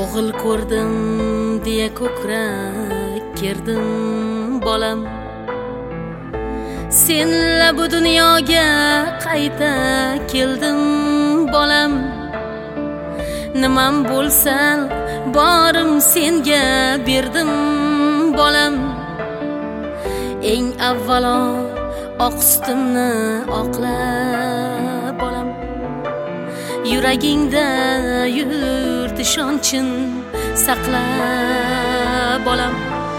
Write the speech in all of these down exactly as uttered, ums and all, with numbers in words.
o'g'il ko'rdim deya ko'krak kerdim bolam. Senla bu dunyoga qayta keldim bolam. Nimam bo'lsan borim senga berdim bolam. Eng avvalo oq sutimni oqla bolam. Yuragingda yurt ishonchin saqla bolam.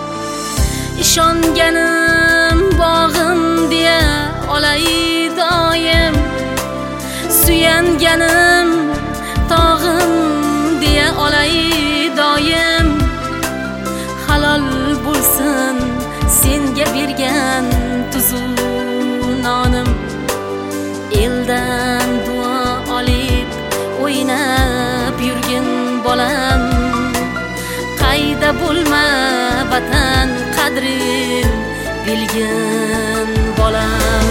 Ishonganim bog'im deya olay doim, suyanganim tog'im deya olay doim. Halol bo'lsin senga bergan tuzu nonim. Eldan duo olib o'ynab yurgin bolam. Qayda bo'lma vatan qadrin bilgin bolam.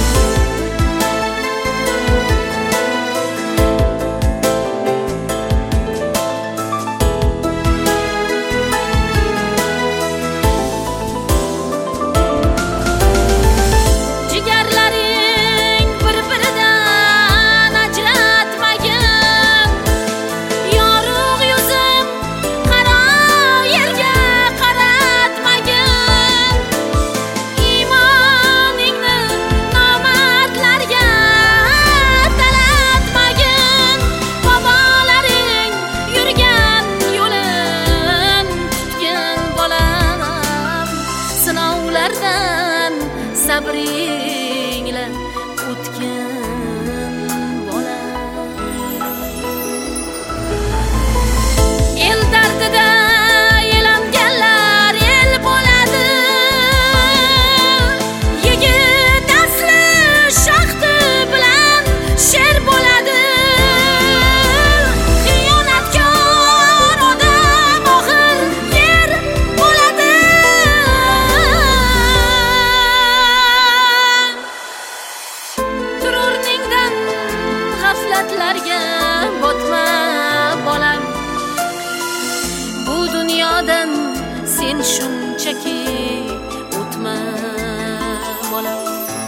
Sabringla o'tgan bolam. El dardida elanganlar el bo'ladi. Yigit asli shaxti bilan sher bo'ladi. Xiyonatkor odam oxir yer bo'ladi. G'aflatlarga botma bolam. Bu dunyodan sen shunchaki o'tma bolam.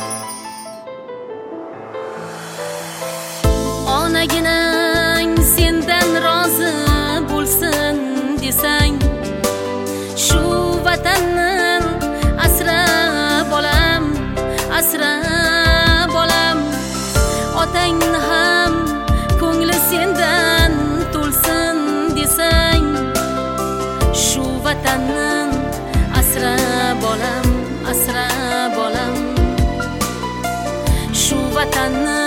Onaginang sendan rozi bo'lsin desang, shu vatanni asra bolam, asra bolam. Otangni ham ko'ngli sendan to'lsin desang, shu vatanni asra bolam, asra bolam. Shu vatanni